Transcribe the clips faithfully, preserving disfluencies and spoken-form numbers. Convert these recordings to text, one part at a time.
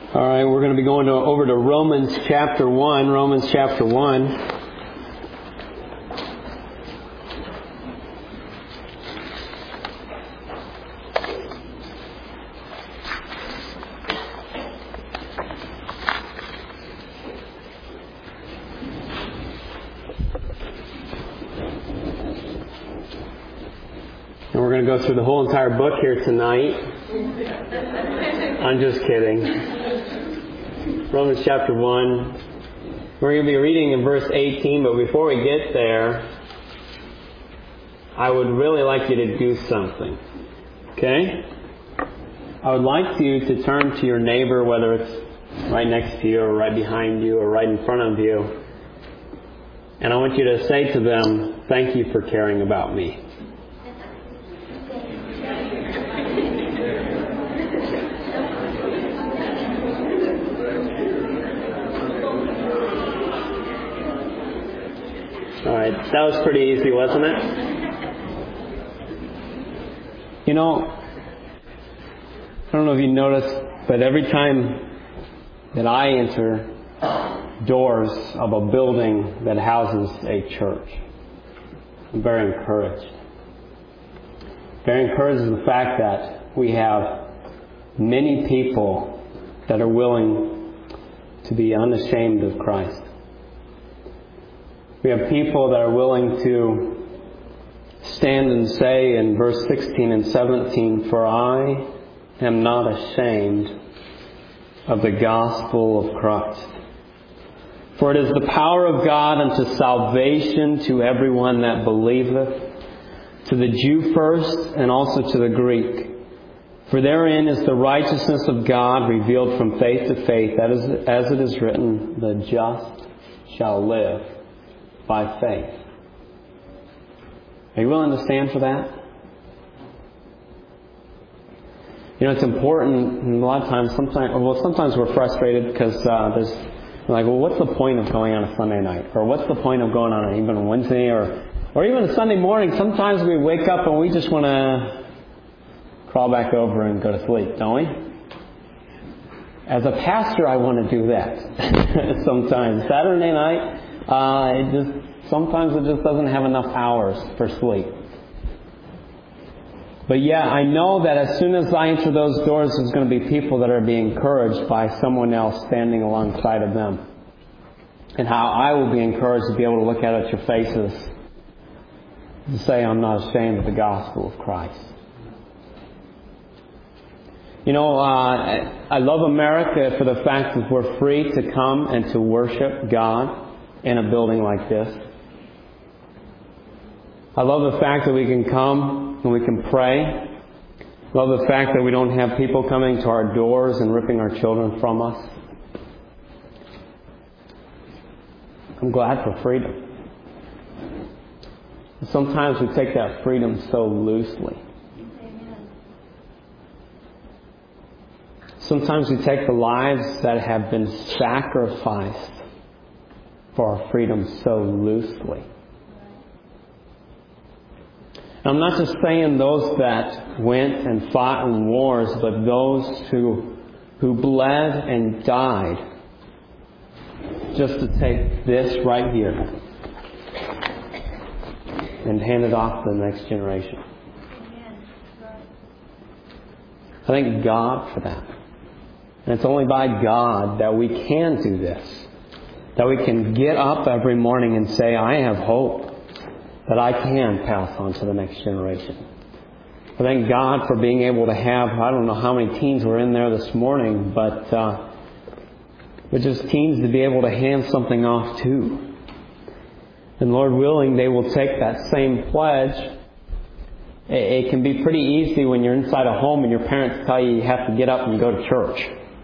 All right, we're going to be going to, over to Romans chapter one. Romans chapter one. And we're going to go through the whole entire book here tonight. I'm just kidding. Romans chapter one. We're going to be reading in verse eighteen, but before we get there, I would really like you to do something. Okay? I would like you to turn to your neighbor, whether it's right next to you or right behind you or right in front of you, and I want you to say to them, "Thank you for caring about me." Alright, that was pretty easy, wasn't it? You know, I don't know if you noticed, but every time that I enter doors of a building that houses a church, I'm very encouraged. Very encouraged is the fact that we have many people that are willing to be unashamed of Christ. We have people that are willing to stand and say in verse sixteen and seventeen, "For I am not ashamed of the gospel of Christ. For it is the power of God unto salvation to everyone that believeth, to the Jew first and also to the Greek. For therein is the righteousness of God revealed from faith to faith, that is, as it is written, the just shall live by faith." Are you willing to stand for that? You know, it's important, and a lot of times, sometimes, well, sometimes we're frustrated because uh, there's like, well, what's the point of going on a Sunday night? Or what's the point of going on even a Wednesday or, or even a Sunday morning? Sometimes we wake up and we just want to crawl back over and go to sleep, don't we? As a pastor, I want to do that sometimes. Saturday night, Uh, it just sometimes it just doesn't have enough hours for sleep. But yeah, I know that as soon as I enter those doors, there's going to be people that are being encouraged by someone else standing alongside of them. And how I will be encouraged to be able to look out at your faces and say, "I'm not ashamed of the gospel of Christ." You know, uh, I love America for the fact that we're free to come and to worship God in a building like this. I love the fact that we can come and we can pray. I love the fact that we don't have people coming to our doors and ripping our children from us. I'm glad for freedom. Sometimes we take that freedom so loosely. Sometimes we take the lives that have been sacrificed for our freedom so loosely. I'm not just saying those that went and fought in wars, but those who who bled and died just to take this right here and hand it off to the next generation. I thank God for that. And it's only by God that we can do this. That we can get up every morning and say, "I have hope that I can pass on to the next generation." I thank God for being able to have, I don't know how many teens were in there this morning, but uh, but just teens to be able to hand something off to. And Lord willing, they will take that same pledge. It, it can be pretty easy when you're inside a home and your parents tell you you have to get up and go to church.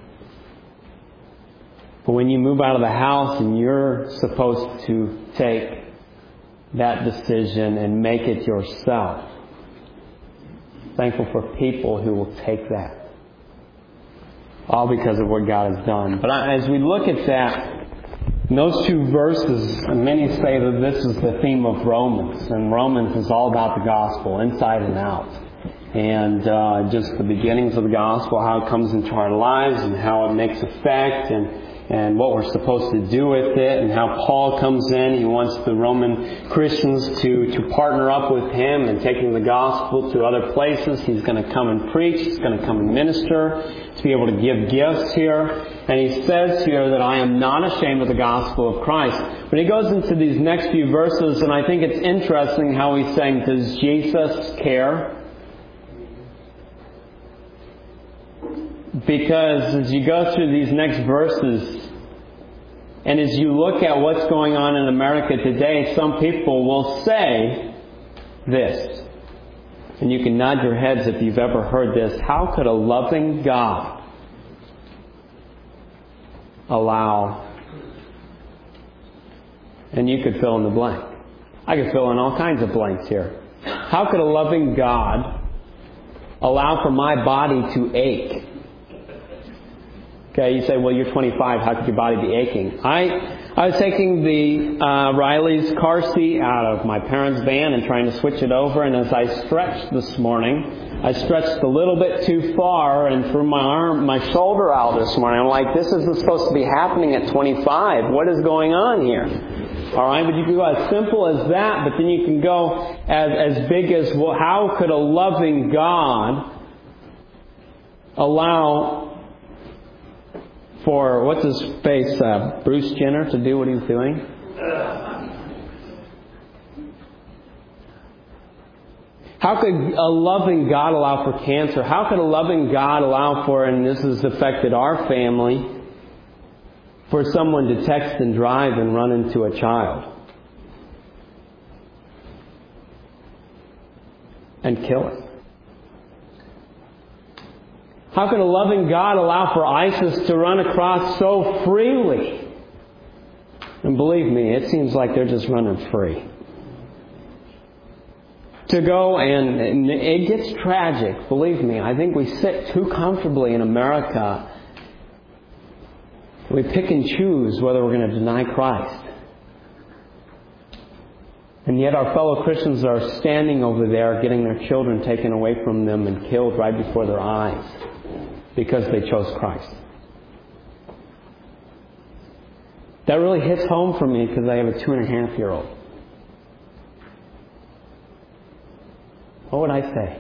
But when you move out of the house and you're supposed to take that decision and make it yourself, thankful for people who will take that. All because of what God has done. But as we look at that, in those two verses, many say that this is the theme of Romans. And Romans is all about the gospel, inside and out. and uh, just the beginnings of the gospel, how it comes into our lives and how it makes effect, and and what we're supposed to do with it, and how Paul comes in. He wants the Roman Christians to, to partner up with him in taking the gospel to other places. He's going to come and preach. He's going to come and minister, to be able to give gifts here. And he says here that I am not ashamed of the gospel of Christ. But he goes into these next few verses, and I think it's interesting how he's saying, does Jesus care? Because as you go through these next verses, and as you look at what's going on in America today, some people will say this, and you can nod your heads if you've ever heard this: how could a loving God allow... And you could fill in the blank. I could fill in all kinds of blanks here. How could a loving God allow for my body to ache? Okay, you say, well, you're twenty-five. How could your body be aching? I I was taking the uh, Riley's car seat out of my parents' van and trying to switch it over. And as I stretched this morning, I stretched a little bit too far and threw my arm, my shoulder out this morning. I'm like, this isn't supposed to be happening at twenty-five. What is going on here? All right, but you can go as simple as that, but then you can go as as big as, well, how could a loving God allow for, what's his face, uh, Bruce Jenner to do what he's doing? How could a loving God allow for cancer? How could a loving God allow for, and this has affected our family, for someone to text and drive and run into a child and kill it? How could a loving God allow for ISIS to run across so freely? And believe me, it seems like they're just running free. To go and, and it gets tragic, believe me. I think we sit too comfortably in America. We pick and choose whether we're going to deny Christ. And yet our fellow Christians are standing over there getting their children taken away from them and killed right before their eyes because they chose Christ. That really hits home for me because I have a two and a half year old. What would I say?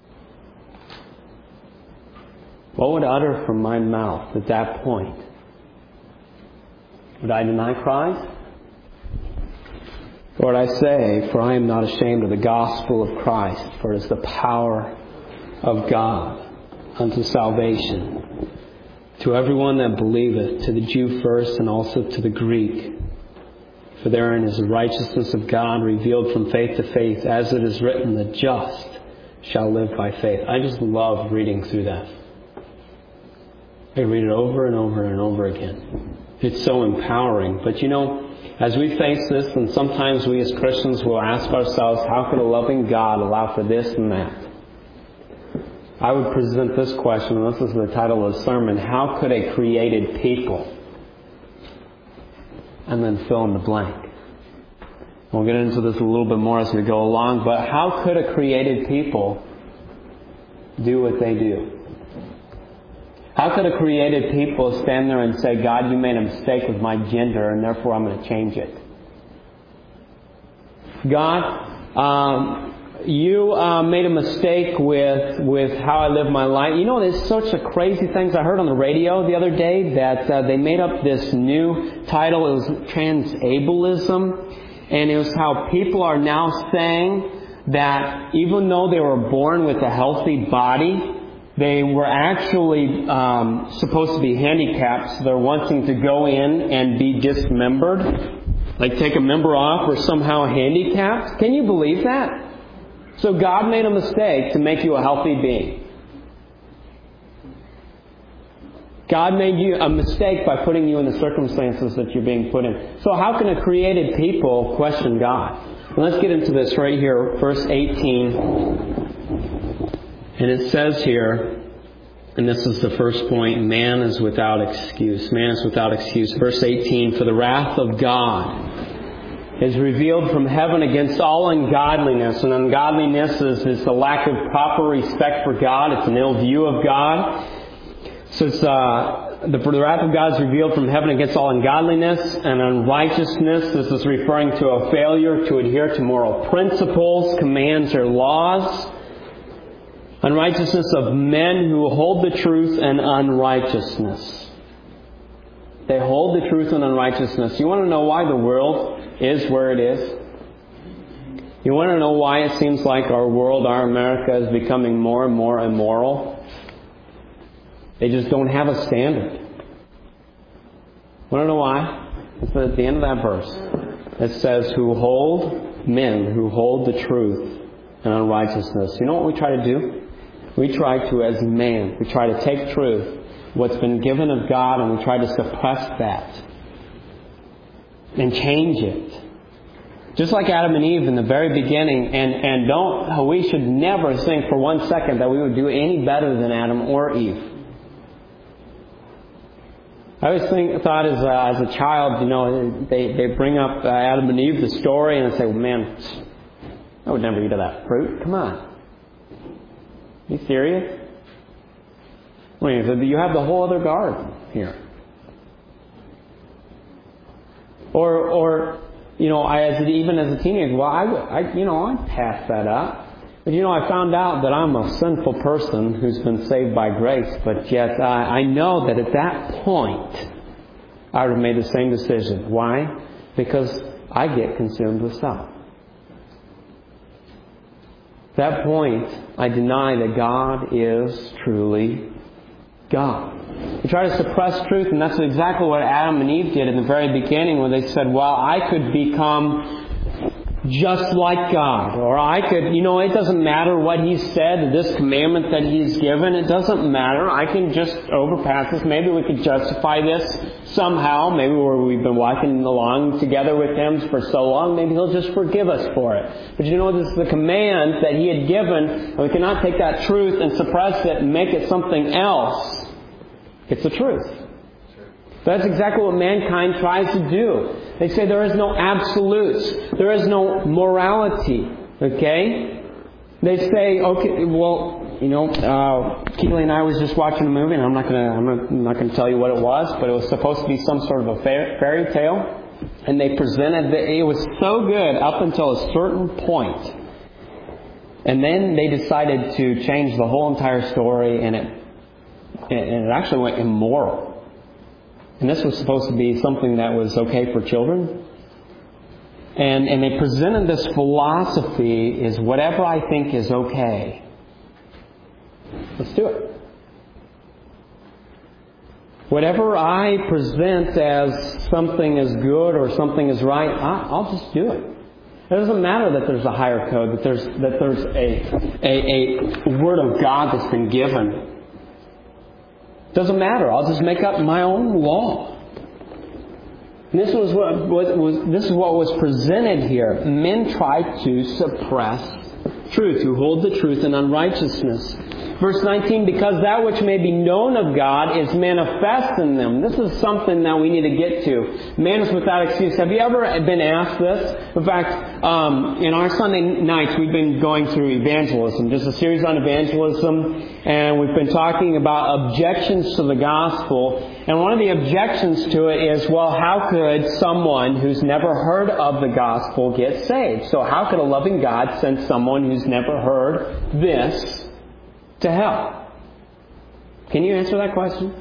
What would utter from my mouth at that point? Would I deny Christ? Or would I say, for I am not ashamed of the gospel of Christ, for it is the power of God unto salvation, to everyone that believeth, to the Jew first and also to the Greek. For therein is the righteousness of God revealed from faith to faith, as it is written, the just shall live by faith. I just love reading through that. I read it over and over and over again. It's so empowering. But you know, as we face this, and sometimes we as Christians will ask ourselves, how could a loving God allow for this and that? I would present this question, and this is the title of the sermon: how could a created people? And then fill in the blank. We'll get into this a little bit more as we go along, but how could a created people do what they do? How could a created people stand there and say, God, you made a mistake with my gender, and therefore I'm going to change it? God, um, you uh, made a mistake with with how I live my life. You know, there's such a crazy things. I heard on the radio the other day that uh, they made up this new title. It was transableism. And it was how people are now saying that even though they were born with a healthy body, they were actually um, supposed to be handicapped. So they're wanting to go in and be dismembered, like take a member off, or somehow handicapped. Can you believe that? So God made a mistake to make you a healthy being. God made you a mistake by putting you in the circumstances that you're being put in. So how can a created people question God? And let's get into this right here, verse eighteen. And it says here, and this is the first point, man is without excuse. Man is without excuse. Verse eighteen, for the wrath of God is revealed from heaven against all ungodliness. And ungodliness is, is the lack of proper respect for God. It's an ill view of God. So it's, uh, the, the wrath of God is revealed from heaven against all ungodliness and unrighteousness. This is referring to a failure to adhere to moral principles, commands, or laws. Unrighteousness of men who hold the truth and unrighteousness. They hold the truth and unrighteousness. You want to know why the world is where it is? You want to know why it seems like our world, our America, is becoming more and more immoral? They just don't have a standard. Want to know why? It's at the end of that verse. It says, who hold, men who hold the truth and unrighteousness. You know what we try to do? We try to, as man, we try to take truth, what's been given of God, and we try to suppress that and change it. Just like Adam and Eve in the very beginning, and, and don't, we should never think for one second that we would do any better than Adam or Eve. I always think, thought as a, as a child, you know, they, they bring up uh, Adam and Eve, the story, and I say, well, man, I would never eat of that fruit. Come on. Are you serious? Wait, you have the whole other garden here. Or, or you know, I as a, even as a teenager, well, I, I, you know, I passed that up. But you know, I found out that I'm a sinful person who's been saved by grace. But yet, I, I know that at that point, I would have made the same decision. Why? Because I get consumed with self. At that point, I deny that God is truly God. We try to suppress truth, and that's exactly what Adam and Eve did in the very beginning when they said, well, I could become just like God. Or I could, you know, it doesn't matter what He said, this commandment that He's given, it doesn't matter. I can just overpass this. Maybe we could justify this somehow. Maybe where we've been walking along together with Him for so long, maybe He'll just forgive us for it. But you know, this is the command that He had given, and we cannot take that truth and suppress it and make it something else. It's the truth. That's exactly what mankind tries to do. They say there is no absolutes. There is no morality. Okay? They say, okay, well, you know, uh, Keely and I was just watching a movie, and I'm not gonna, I'm not, I'm not gonna tell you what it was, but it was supposed to be some sort of a fairy tale, and they presented the, it was so good up until a certain point, and then they decided to change the whole entire story, and it, and it actually went immoral. And this was supposed to be something that was okay for children. And and they presented this philosophy is whatever I think is okay. Let's do it. Whatever I present as something is good or something is right, I, I'll just do it. It doesn't matter that there's a higher code, that there's that there's a a, a word of God that's been given. Doesn't matter. I'll just make up my own law. And this was what, what was. This is what was presented here. Men try to suppress truth, who hold the truth in unrighteousness. Verse nineteen, because that which may be known of God is manifest in them. This is something that we need to get to. Man is without excuse. Have you ever been asked this? In fact, um, in our Sunday nights, we've been going through evangelism, just a series on evangelism, and we've been talking about objections to the gospel. And one of the objections to it is, well, how could someone who's never heard of the gospel get saved? So how could a loving God send someone who's never heard this to hell? Can you answer that question?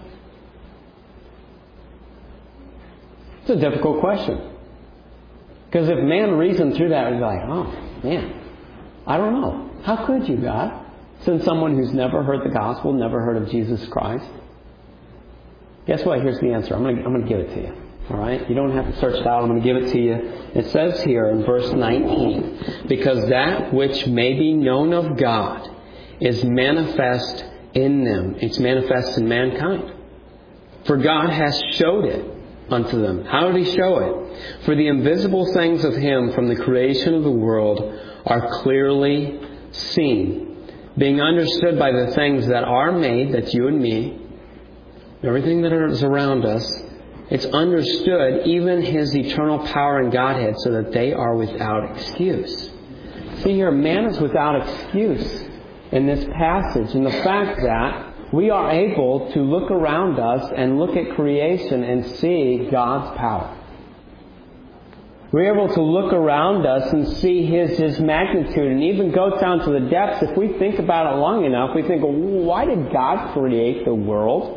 It's a difficult question. Because if man reasoned through that, he'd be like, oh, man, I don't know. How could you, God, send someone who's never heard the gospel, never heard of Jesus Christ? Guess what? Here's the answer. I'm going to, I'm going to give it to you. All right? You don't have to search it out. I'm going to give it to you. It says here in verse nineteen, because that which may be known of God is manifest in them. It's manifest in mankind. For God has showed it unto them. How did He show it? For the invisible things of Him from the creation of the world are clearly seen, being understood by the things that are made, that's you and me, everything that is around us, It's understood even His eternal power and Godhead so that they are without excuse. See here, man is without excuse in this passage. And the fact that we are able to look around us and look at creation and see God's power. We're able to look around us and see His, His magnitude and even go down to the depths. If we think about it long enough, we think, well, why did God create the world?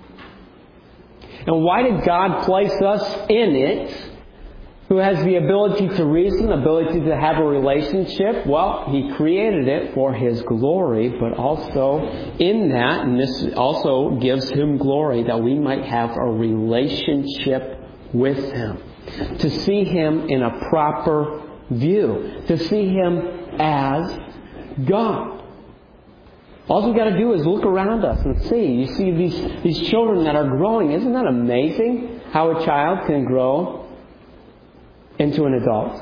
And why did God place us in it, who has the ability to reason, ability to have a relationship? Well, He created it for His glory, but also in that, and this also gives Him glory, that we might have a relationship with Him. To see Him in a proper view. To see Him as God. All we've got to do is look around us and see. You see these, these children that are growing. Isn't that amazing how a child can grow into an adult?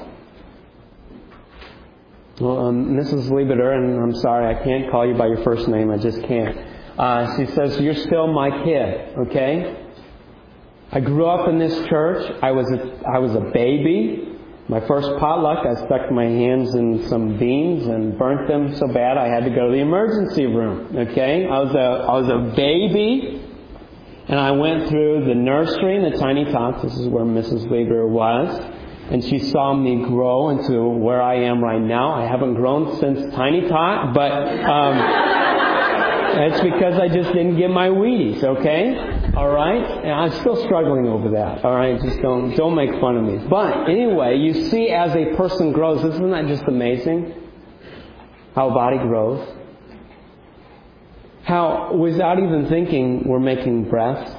Well, um, Missus Lieberter, and I'm sorry, I can't call you by your first name. I just can't. Uh, she says, you're still my kid, okay? I grew up in this church. I was a, I was a baby. My first potluck, I stuck my hands in some beans and burnt them so bad I had to go to the emergency room. Okay, I was a I was a baby, and I went through the nursery and the tiny tots. This is where Missus Lieber was, and she saw me grow into where I am right now. I haven't grown since tiny tot, but um, that's because I just didn't get my Wheaties. Okay. All right? And I'm still struggling over that. All right? Just don't don't make fun of me. But anyway, you see as a person grows, isn't that just amazing? How a body grows. How, without even thinking, we're making breath.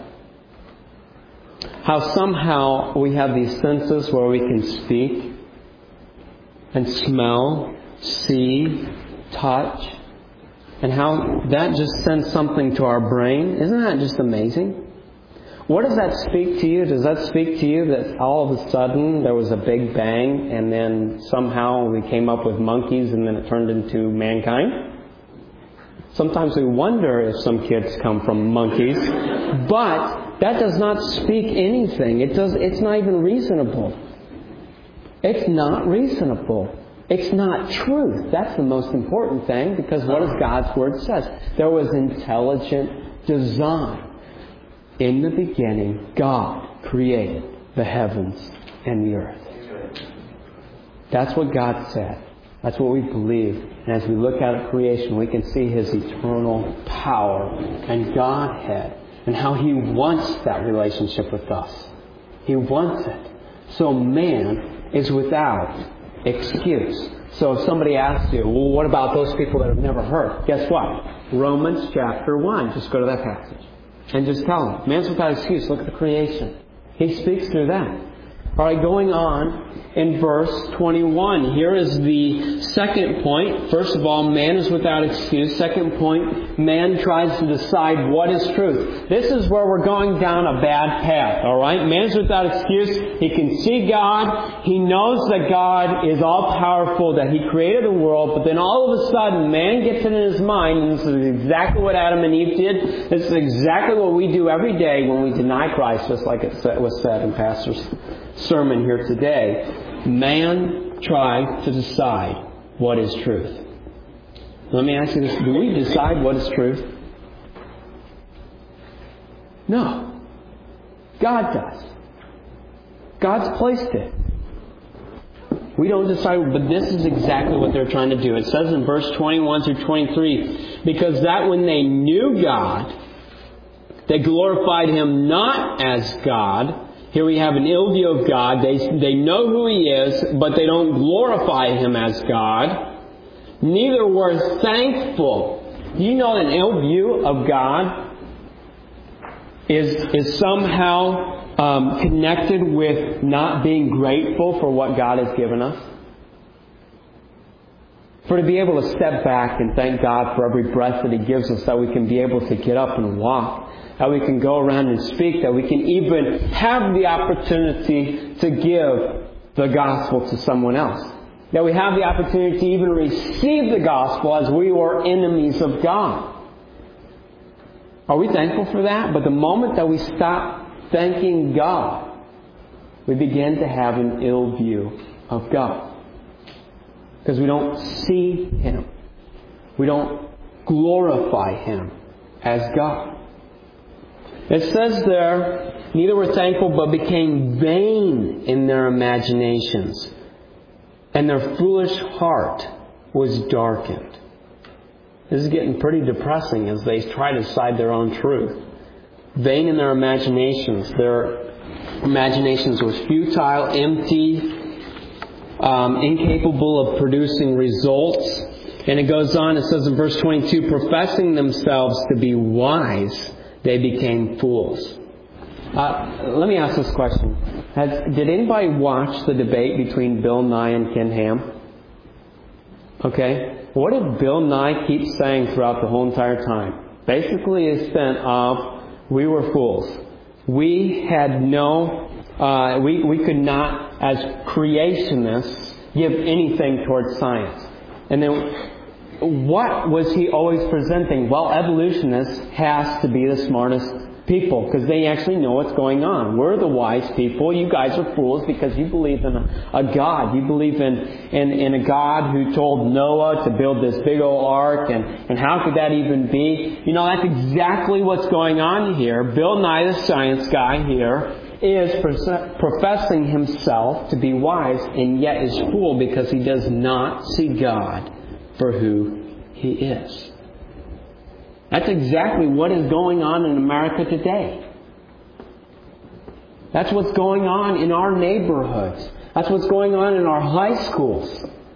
How somehow we have these senses where we can speak and smell, see, touch. And how that just sends something to our brain. Isn't that just amazing? What does that speak to you? Does that speak to you that all of a sudden there was a big bang and then somehow we came up with monkeys and then it turned into mankind? Sometimes we wonder if some kids come from monkeys. But that does not speak anything. It does. It's not even reasonable. It's not reasonable. It's not truth. That's the most important thing, because what does God's Word says? There was intelligent design. In the beginning, God created the heavens and the earth. That's what God said. That's what we believe. And as we look at creation, we can see His eternal power and Godhead and how He wants that relationship with us. He wants it. So man is without excuse. So if somebody asks you, well, what about those people that have never heard? Guess what? Romans chapter one. Just go to that passage. And just tell them, man's without excuse. Look at the creation. He speaks through that. All right, going on in verse twenty-one. Here is the second point. First of all, man is without excuse. Second point, man tries to decide what is truth. This is where we're going down a bad path. All right, man is without excuse. He can see God. He knows that God is all powerful, that He created the world. But then all of a sudden, man gets it in his mind, and this is exactly what Adam and Eve did. This is exactly what we do every day when we deny Christ, just like it was said in Pastor's sermon here today. Man tries to decide what is truth. Let me ask you this. Do we decide what is truth? No. God does. God's placed it. We don't decide, but this is exactly what they're trying to do. It says in verse twenty-one through twenty-three, because that when they knew God, they glorified Him not as God. Here we have an ill view of God. They, they know who He is, but they don't glorify Him as God. Neither were thankful. Do you know an ill view of God is, is somehow um, connected with not being grateful for what God has given us? For to be able to step back and thank God for every breath that He gives us, that we can be able to get up and walk, that we can go around and speak, that we can even have the opportunity to give the gospel to someone else. That we have the opportunity to even receive the gospel as we were enemies of God. Are we thankful for that? But the moment that we stop thanking God, we begin to have an ill view of God. Because we don't see Him. We don't glorify Him as God. It says there, neither were thankful but became vain in their imaginations, and their foolish heart was darkened. This is getting pretty depressing as they try to decide their own truth. Vain in their imaginations. Their imaginations was futile, empty, um, incapable of producing results. And it goes on, it says in verse twenty-two, professing themselves to be wise, they became fools. Uh, let me ask this question. Has, did anybody watch the debate between Bill Nye and Ken Ham? Okay. What did Bill Nye keep saying throughout the whole entire time? Basically a stint of, we were fools. We had no, uh, we, we could not, as creationists, give anything towards science. And then, what was he always presenting? Well, evolutionists has to be the smartest people because they actually know what's going on. We're the wise people. You guys are fools because you believe in a, a God. You believe in, in, in a God who told Noah to build this big old ark. And, and how could that even be? You know, that's exactly what's going on here. Bill Nye, the science guy here, is professing himself to be wise and yet is fool because he does not see God for who He is. That's exactly what is going on in America today. That's what's going on in our neighborhoods. That's what's going on in our high schools.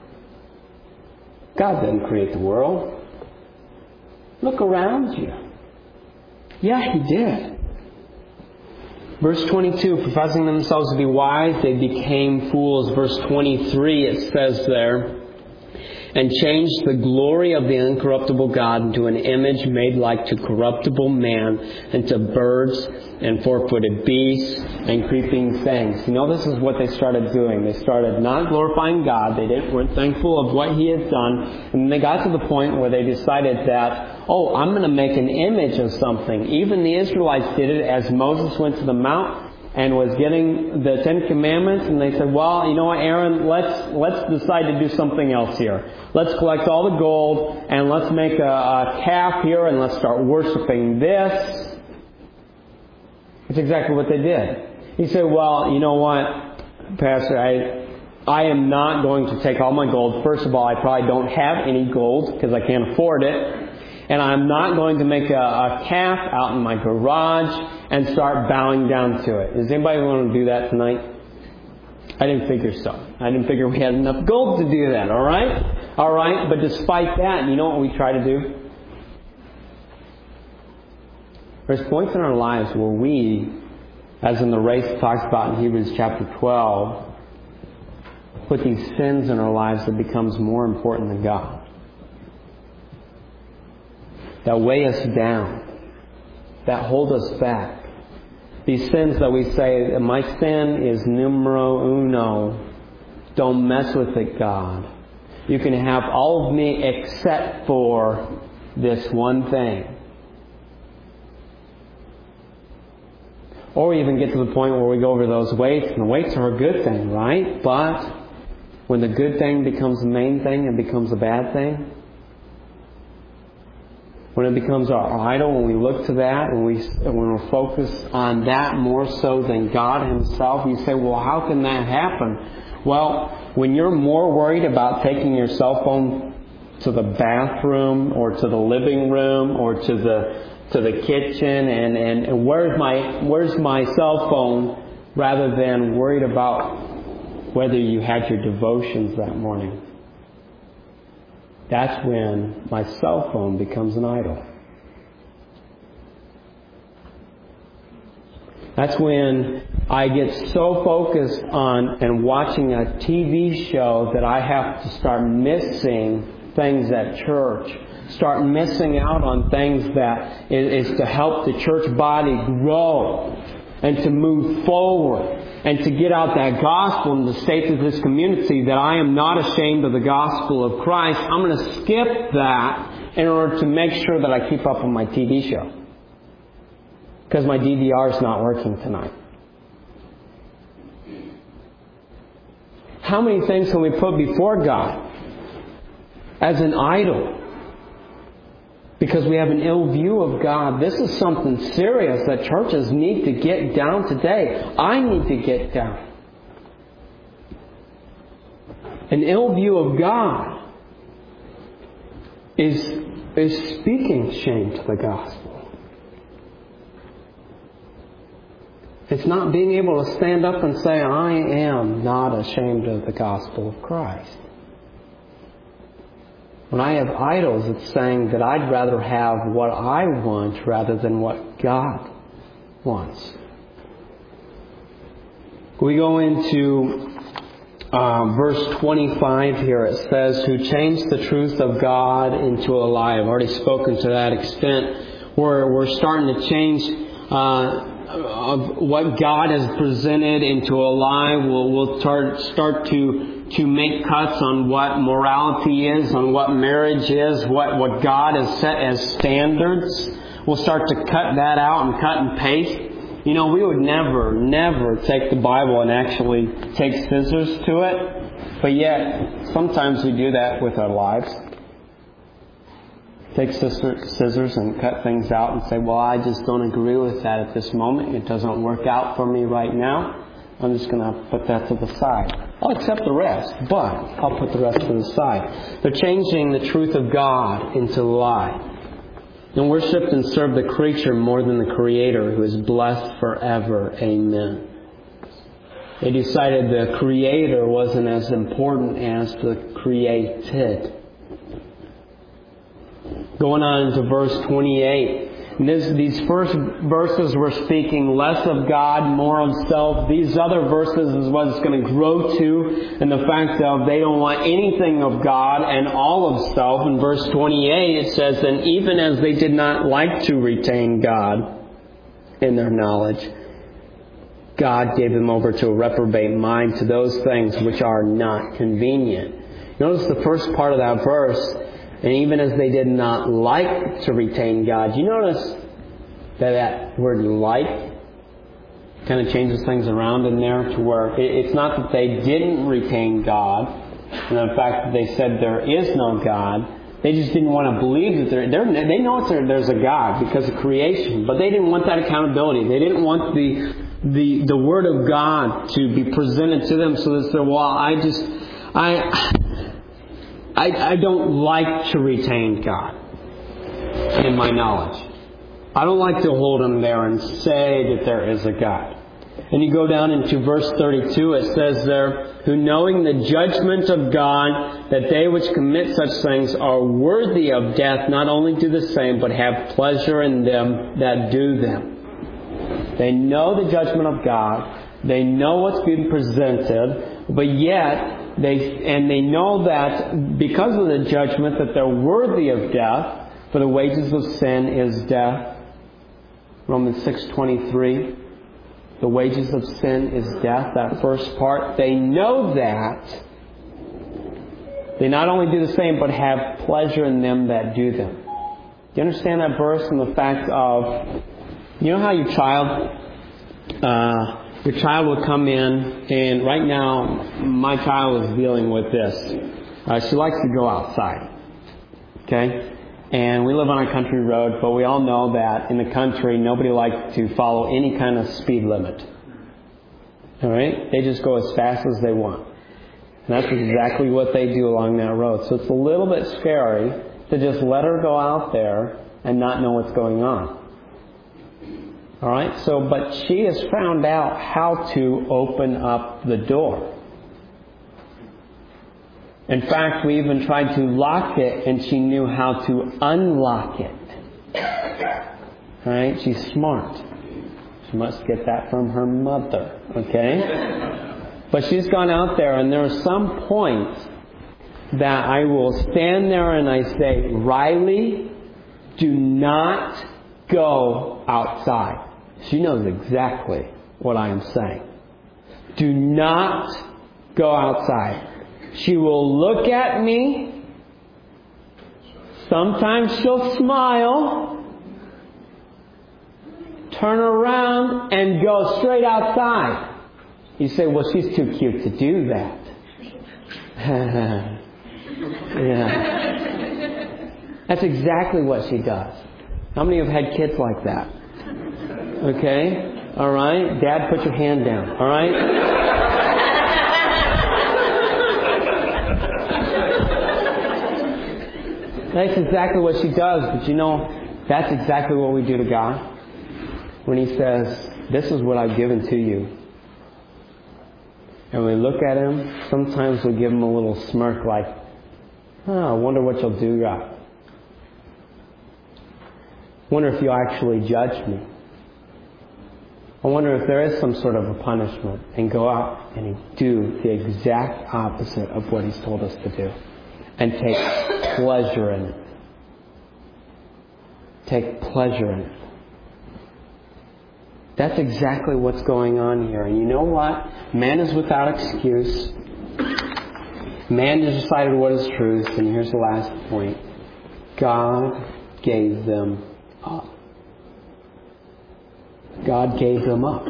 God didn't create the world. Look around you. Yeah, He did. Verse twenty-two, professing themselves to be wise, they became fools. Verse twenty-three, it says there, and changed the glory of the incorruptible God into an image made like to corruptible man, and to birds and four-footed beasts and creeping things. You know, this is what they started doing. They started not glorifying God. They didn't, weren't thankful of what He had done. And they got to the point where they decided that, oh, I'm going to make an image of something. Even the Israelites did it as Moses went to the mount and was getting the Ten Commandments, and they said, well, you know what, Aaron, let's let's decide to do something else here. Let's collect all the gold, and let's make a, a calf here, and let's start worshiping this. That's exactly what they did. He said, well, you know what, Pastor, I I am not going to take all my gold. First of all, I probably don't have any gold, because I can't afford it. And I'm not going to make a, a calf out in my garage and start bowing down to it. Does anybody want to do that tonight? I didn't figure so. I didn't figure we had enough gold to do that, alright? Alright, but despite that, you know what we try to do? There's points in our lives where we, as in the race it talks about in Hebrews chapter twelve, put these sins in our lives that becomes more important than God. That weigh us down, that hold us back. These sins that we say, my sin is numero uno. Don't mess with it, God. You can have all of me except for this one thing. Or we even get to the point where we go over those weights, and the weights are a good thing, right? But when the good thing becomes the main thing, it becomes a bad thing. When it becomes our idol, when we look to that, when, we, when we're focused on that more so than God Himself, you say, well, how can that happen? Well, when you're more worried about taking your cell phone to the bathroom or to the living room or to the to the kitchen and, and, and where's my where's my cell phone rather than worried about whether you had your devotions that morning. That's when my cell phone becomes an idol. That's when I get so focused on and watching a T V show that I have to start missing things at church. Start missing out on things that is, is to help the church body grow and to move forward. And to get out that gospel and to state to this community that I am not ashamed of the gospel of Christ. I'm going to skip that in order to make sure that I keep up with my T V show. because my D V R is not working tonight. How many things can we put before God as an idol? Because we have an ill view of God. This is something serious that churches need to get down today. I need to get down. An ill view of God is, is speaking shame to the gospel. It's not being able to stand up and say, I am not ashamed of the gospel of Christ. When I have idols, it's saying that I'd rather have what I want rather than what God wants. We go into uh, verse twenty-five here. It says, who changed the truth of God into a lie. I've already spoken to that extent. We're, we're starting to change uh, of what God has presented into a lie. We'll, we'll start, start to to make cuts on what morality is, on what marriage is, what, what God has set as standards. We'll start to cut that out and cut and paste. You know, we would never, never take the Bible and actually take scissors to it. But yet, sometimes we do that with our lives. Take scissors and cut things out and say, well, I just don't agree with that at this moment. It doesn't work out for me right now. I'm just going to put that to the side. I'll accept the rest, but I'll put the rest to the side. They're changing the truth of God into a lie. And worship and serve the creature more than the Creator, who is blessed forever. Amen. They decided the Creator wasn't as important as the created. Going on to verse twenty-eight. And this, these first verses were speaking less of God, more of self. These other verses is what it's going to grow to, and the fact of they don't want anything of God and all of self. In verse twenty-eight it says, and even as they did not like to retain God in their knowledge, God gave them over to a reprobate mind, to those things which are not convenient. Notice the first part of that verse. And even as they did not like to retain God. You notice that that word like kind of changes things around in there to where it's not that they didn't retain God. And the fact that they said there is no God. They just didn't want to believe that there, they know there, there's a God because of creation. But they didn't want that accountability. They didn't want the the, the Word of God to be presented to them so that they're, well, I just... I. I, I don't like to retain God in my knowledge. I don't like to hold Him there and say that there is a God. And you go down into verse thirty-two, it says there, who knowing the judgment of God, that they which commit such things are worthy of death, not only do the same, but have pleasure in them that do them. They know the judgment of God. They know what's being presented, but yet... They and they know that because of the judgment that they're worthy of death, for the wages of sin is death. Romans six twenty-three. The wages of sin is death. That first part. They know that. They not only do the same, but have pleasure in them that do them. Do you understand that verse and the fact of, you know how your child... Uh, Your child will come in, and right now, my child is dealing with this. Uh, she likes to go outside. Okay? And we live on a country road, but we all know that in the country, nobody likes to follow any kind of speed limit. Alright? They just go as fast as they want. And that's exactly what they do along that road. So it's a little bit scary to just let her go out there and not know what's going on. Alright, so, but she has found out how to open up the door. In fact, we even tried to lock it, and she knew how to unlock it. Alright, she's smart. She must get that from her mother, okay? But she's gone out there, and there are some points that I will stand there and I say, Riley, do not go outside. She knows exactly what I am saying. Do not go outside. She will look at me. Sometimes she'll smile. turn around and go straight outside. You say, well, she's too cute to do that. Yeah. That's exactly what she does. How many have had kids like that? Okay? All right? Dad, put your hand down. All right? That's exactly what she does. But you know, that's exactly what we do to God. When He says, this is what I've given to you. And we look at Him, sometimes we give Him a little smirk like, oh, I wonder what you'll do, God. I wonder if you'll actually judge me. I wonder if there is some sort of a punishment, and go out and do the exact opposite of what He's told us to do. And take pleasure in it. Take pleasure in it. That's exactly what's going on here. And you know what? Man is without excuse. Man has decided what is truth. And here's the last point. God gave them up. God gave them up.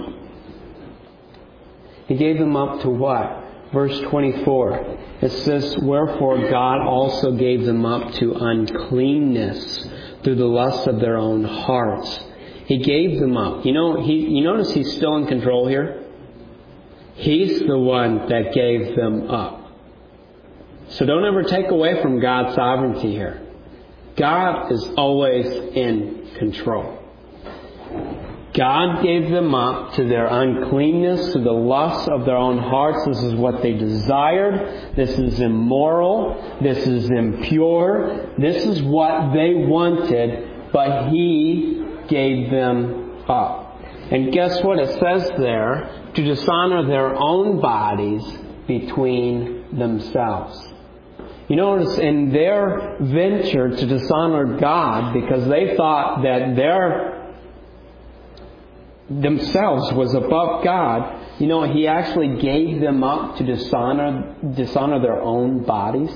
He gave them up to what? Verse twenty-four. It says, wherefore God also gave them up to uncleanness through the lust of their own hearts. He gave them up. You know, he, you notice He's still in control here? He's the one that gave them up. So don't ever take away from God's sovereignty here. God is always in control. God gave them up to their uncleanness, to the lust of their own hearts. This is what they desired. This is immoral. This is impure. This is what they wanted, but He gave them up. And guess what it says there? To dishonor their own bodies between themselves. You notice in their venture to dishonor God, because they thought that their themselves was above God, you know, He actually gave them up to dishonor dishonor their own bodies.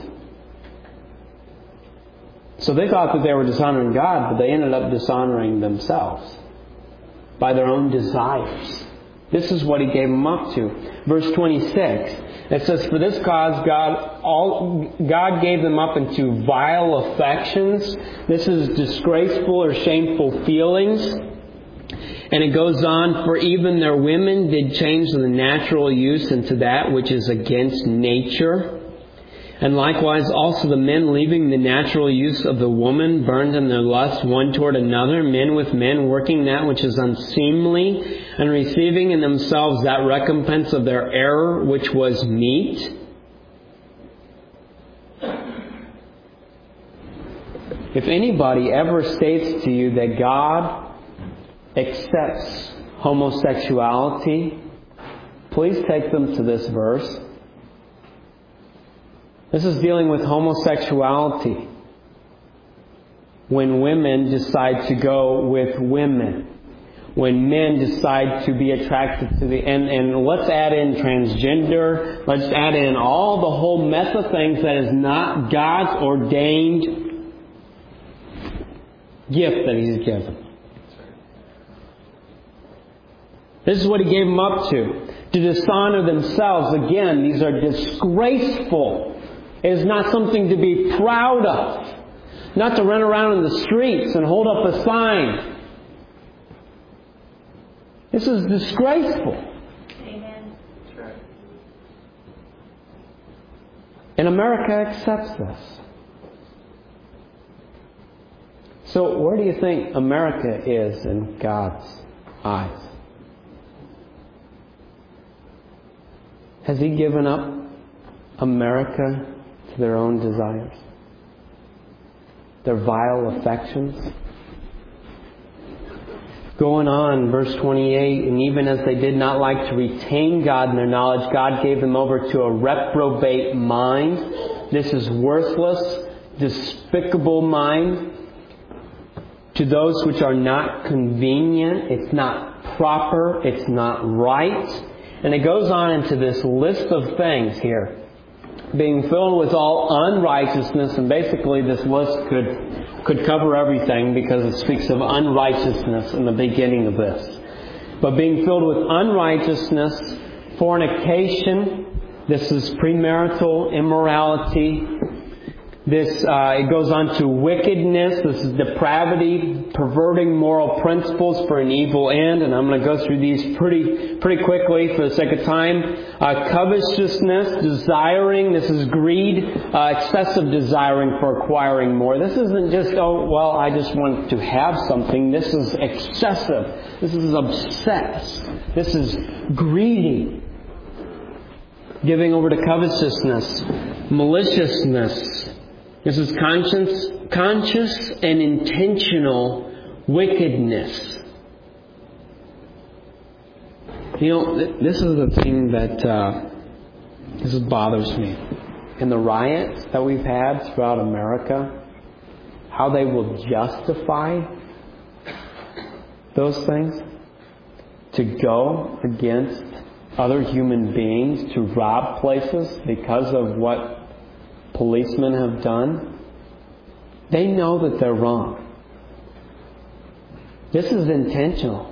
So they thought that they were dishonoring God, but they ended up dishonoring themselves by their own desires. This is what He gave them up to. Verse twenty-six, it says, for this cause God all God gave them up into vile affections. This is disgraceful or shameful feelings. And it goes on, for even their women did change the natural use into that which is against nature. And likewise also the men, leaving the natural use of the woman, burned in their lust one toward another, men with men, working that which is unseemly, and receiving in themselves that recompense of their error which was meet. If anybody ever states to you that God accepts homosexuality, please take them to this verse. This is dealing with homosexuality. When women decide to go with women. When men decide to be attracted to the... And, and let's add in transgender. Let's add in all the whole mess of things that is not God's ordained gift that He's given. This is what He gave them up to. To dishonor themselves. Again, these are disgraceful. It is not something to be proud of. Not to run around in the streets and hold up a sign. This is disgraceful. Amen. And America accepts this. So where do you think America is in God's eyes? Has He given up America to their own desires? Their vile affections? Going on, verse twenty-eight, and even as they did not like to retain God in their knowledge, God gave them over to a reprobate mind. This is worthless, despicable mind. To those which are not convenient, it's not proper, it's not right. And it goes on into this list of things here. Being filled with all unrighteousness, and basically this list could could cover everything because it speaks of unrighteousness in the beginning of this. but being filled with unrighteousness, fornication. This is premarital immorality. This uh, it goes on to wickedness. This is depravity, perverting moral principles for an evil end. And I'm going to go through these pretty pretty quickly for the sake of time. Uh, covetousness, desiring. This is greed, uh, excessive desiring for acquiring more. This isn't just, oh, well, I just want to have something. This is excessive. This is obsessed. This is greedy. Giving over to covetousness, maliciousness. This is conscious, conscious and intentional wickedness. You know, th- this is the thing that uh, this bothers me. In the riots that we've had throughout America, how they will justify those things to go against other human beings, to rob places because of what policemen have done. They know that they're wrong. This is intentional.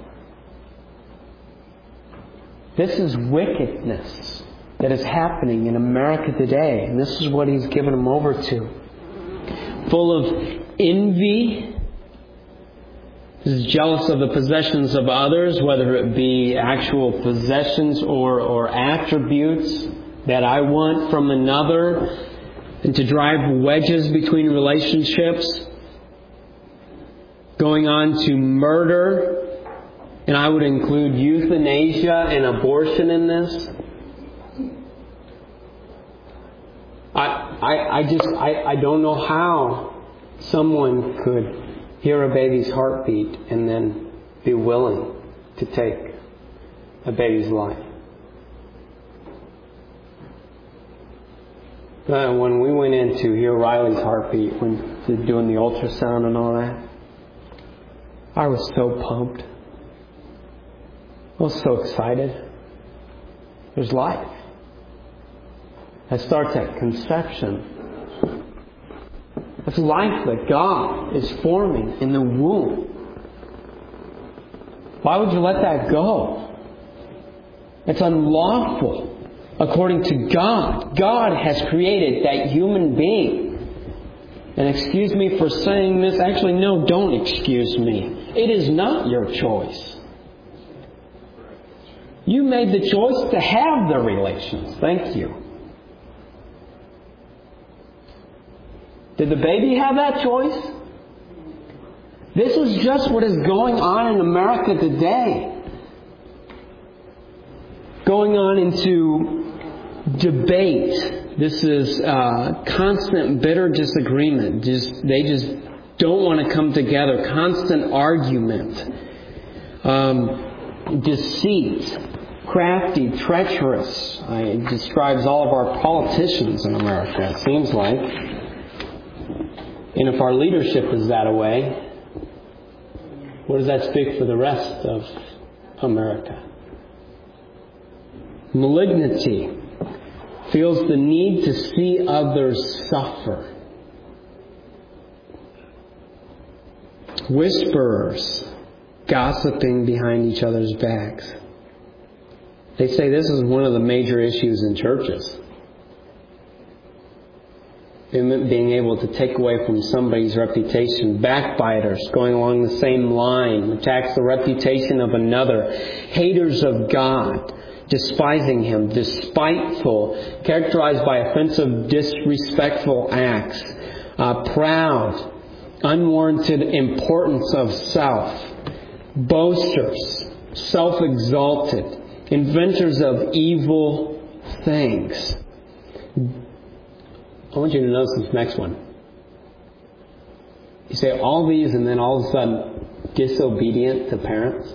This is wickedness that is happening in America today. And this is what He's given them over to. Full of envy. Is jealous of the possessions of others, whether it be actual possessions or, or attributes that I want from another, and to drive wedges between relationships. Going on to murder, and I would include euthanasia and abortion in this. I I, I just I, I don't know how someone could hear a baby's heartbeat and then be willing to take a baby's life. Uh, when we went in to hear Riley's heartbeat, when they're doing the ultrasound and all that, I was so pumped. I was so excited. There's life. That starts at conception. That's life that God is forming in the womb. Why would you let that go? It's unlawful. According to God, God has created that human being. And excuse me for saying this. Actually, no, don't excuse me. It is not your choice. You made the choice to have the relations. Thank you. Did the baby have that choice? This is just what is going on in America today. Going on into debate. This is uh, constant bitter disagreement. Just they just don't want to come together. Constant argument. Um, deceit. Crafty, treacherous. Uh, it describes all of our politicians in America, it seems like. And if our leadership is that way, what does that speak for the rest of America? Malignity. Feels the need to see others suffer. Whisperers. Gossiping behind each other's backs. They say this is one of the major issues in churches. Being able to take away from somebody's reputation. Backbiters, going along the same line, attacks the reputation of another. Haters of God, despising Him. Despiteful, characterized by offensive, disrespectful acts. Uh, proud, unwarranted importance of self. Boasters, self-exalted. Inventors of evil things. I want you to notice this next one. You say all these and then all of a sudden disobedient to parents?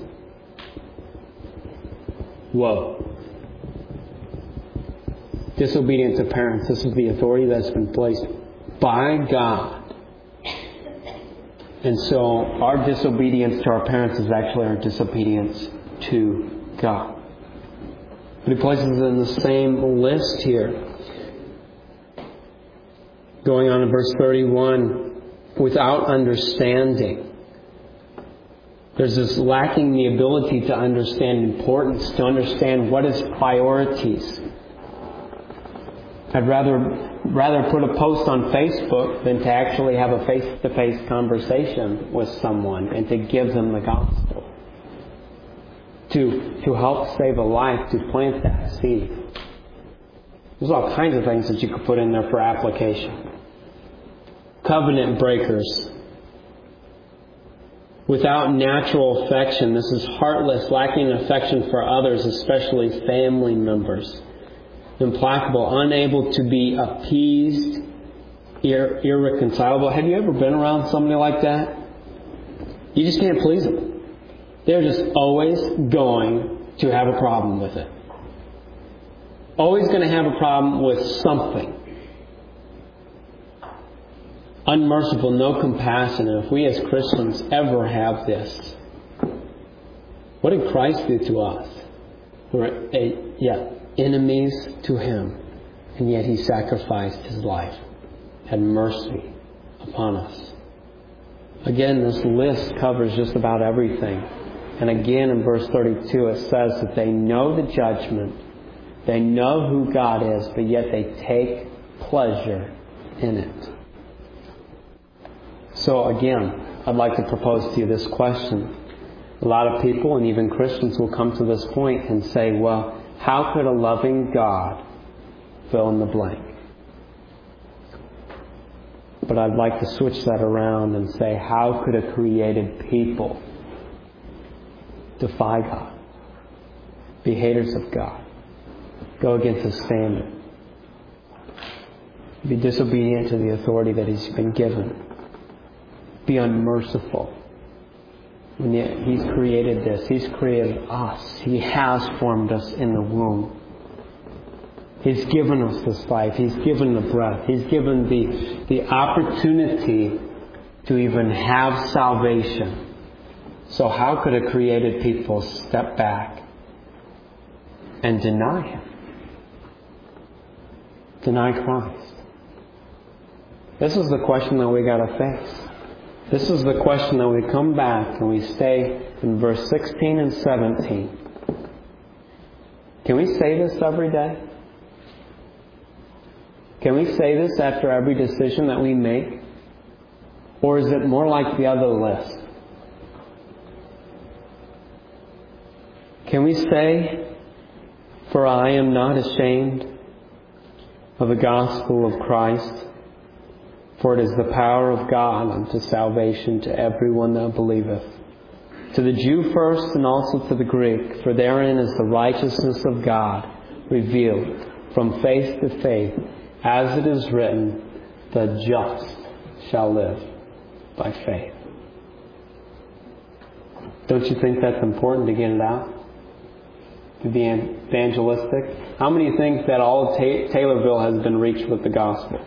Whoa. Disobedient to parents. This is the authority that's been placed by God. And so our disobedience to our parents is actually our disobedience to God. But He places it in the same list here. Going on in verse thirty-one, without understanding. There's this lacking the ability to understand importance, to understand what is priorities. I'd rather rather put a post on Facebook than to actually have a face-to-face conversation with someone and to give them the gospel. To, to help save a life, to plant that seed. There's all kinds of things that you could put in there for application. Covenant breakers. Without natural affection, this is heartless, lacking affection for others, especially family members. Implacable, unable to be appeased, ir- irreconcilable. Have you ever been around somebody like that? You just can't please them. They're just always going to have a problem with it. Always going to have a problem with something. Unmerciful, no compassion. And if we as Christians ever have this, what did Christ do to us? We're a, yeah, enemies to Him, and yet He sacrificed His life, had mercy upon us. Again, this list covers just about everything. And again, in verse thirty-two, it says that they know the judgment, they know who God is, but yet they take pleasure in it. So again, I'd like to propose to you this question. A lot of people, and even Christians, will come to this point and say, well, how could a loving God fill in the blank? But I'd like to switch that around and say, how could a created people defy God, be haters of God, go against His standard, be disobedient to the authority that He's been given, be unmerciful? And yet He's created this. He's created us. He has formed us in the womb. He's given us this life. He's given the breath. He's given the, the opportunity to even have salvation. So how could a created people step back and deny Him? Deny Christ? This is the question that we got to face. This is the question that we come back and we stay in verse sixteen and seventeen. Can we say this every day? Can we say this after every decision that we make? Or is it more like the other list? Can we say, for I am not ashamed of the gospel of Christ, for it is the power of God unto salvation to everyone that believeth, to the Jew first and also to the Greek, for therein is the righteousness of God revealed from faith to faith, as it is written, the just shall live by faith. Don't you think that's important to get it out? To be evangelistic? How many think that all of Ta- Taylorville has been reached with the gospel?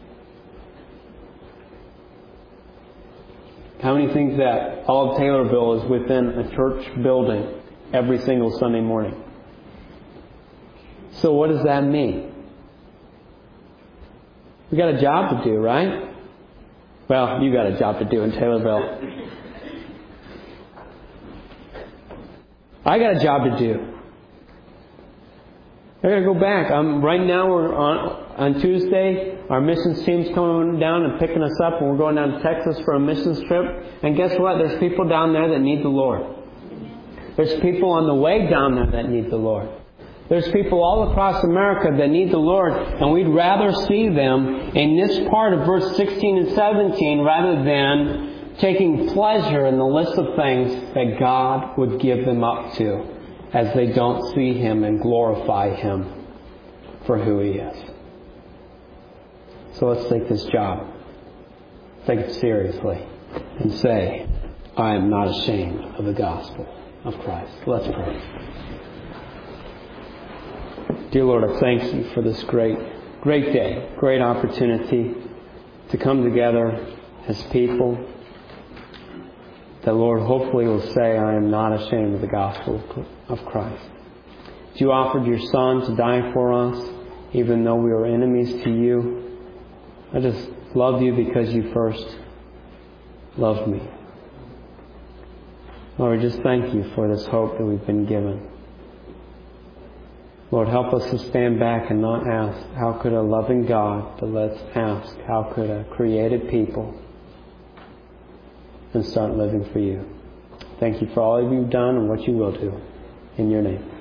How many think that all of Taylorville is within a church building every single Sunday morning? So what does that mean? We got a job to do, right? Well, you got a job to do in Taylorville. I got a job to do. I got to go back. Um, right now we're on on Tuesday. Our missions team's coming down and picking us up, and we're going down to Texas for a missions trip. And guess what? There's people down there that need the Lord. There's people on the way down there that need the Lord. There's people all across America that need the Lord, and we'd rather see them in this part of verse sixteen and seventeen rather than taking pleasure in the list of things that God would give them up to as they don't see Him and glorify Him for who He is. So let's take this job, take it seriously, and say, I am not ashamed of the gospel of Christ. Let's pray. Dear Lord, I thank You for this great, great day, great opportunity to come together as people that, Lord, hopefully will say, I am not ashamed of the gospel of Christ. You offered Your Son to die for us, even though we were enemies to You. I just love You because You first loved me. Lord, we just thank you for this hope that we've been given. Lord, help us to stand back and not ask, how could a loving God, but let's ask, how could a created people, and start living for you. Thank you for all you've done and what you will do. In your name.